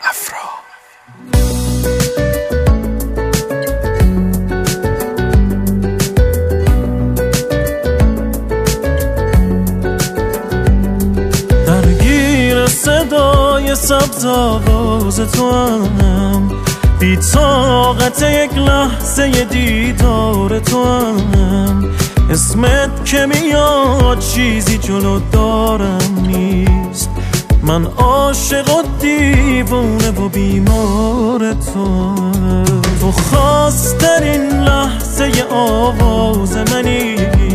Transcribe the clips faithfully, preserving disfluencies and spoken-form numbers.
افرا. درگیر صدای سبز آواز تو هم، بی طاقت یک لحظه دیدار تو هم، اسمت که میاد چیزی جلو دارم نیست. من عاشق و دیوونه و بیمار تو. تو خواسترین لحظه آواز منی،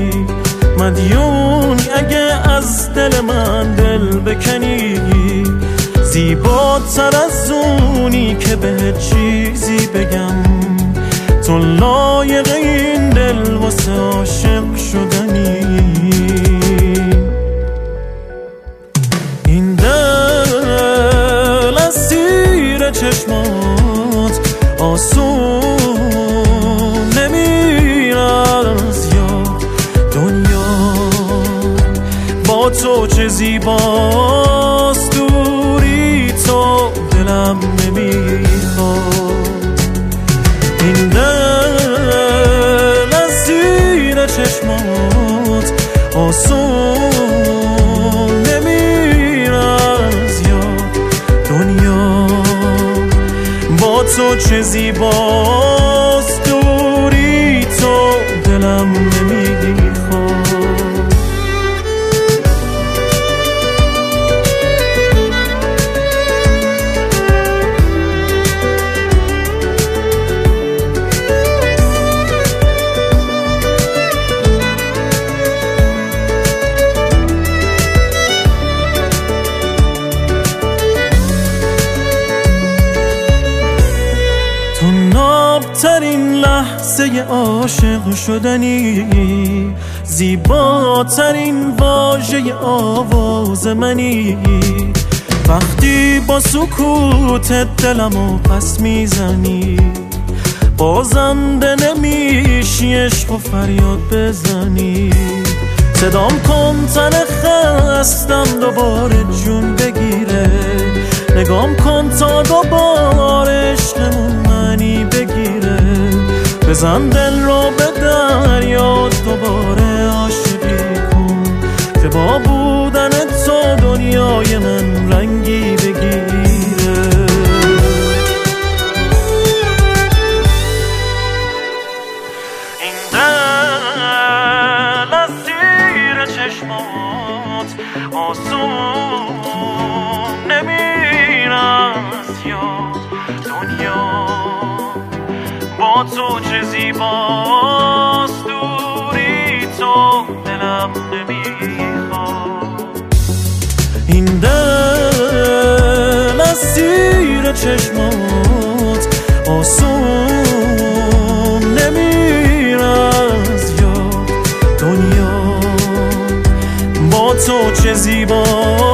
مدیونی اگه از دل من دل بکنی. زیباتر از اونی که بهت چیزی بگم، تو لایق این دل واسه عاشق شدنی. این دل از زیر چشمات آسون نمیره از یاد. دنیا با تو چه زیباست، دوری تو دلم نمیخواد. این دل از زیر چشمات آسون نمیره از یاد. دنیا با تو چه زیباست، دوری تو دلم نمیخواد. تو نابترین لحظه عاشق شدنی، زیباترین واژه آواز منی. وقتی با سکوتت دلمو پس میزنی، بازنده نمیشی عشق و فریاد بزنی. صدام کن تن خستم دوباره جون بگیره، نگام کن تا دوباره عشقمون منی بگیره. بزن دل رو به دریا دوباره عاشقی کن، که با بودن تو دنیای من رنگی بگیره. این دل از زیر چشمات آسون نمیره از یاد. دنیا با تو چه زیباست، دوری تو دلم نمیخواد. این دل از زیر چشمات آسون نمیره از یاد. دنیا با تو چه زیباست،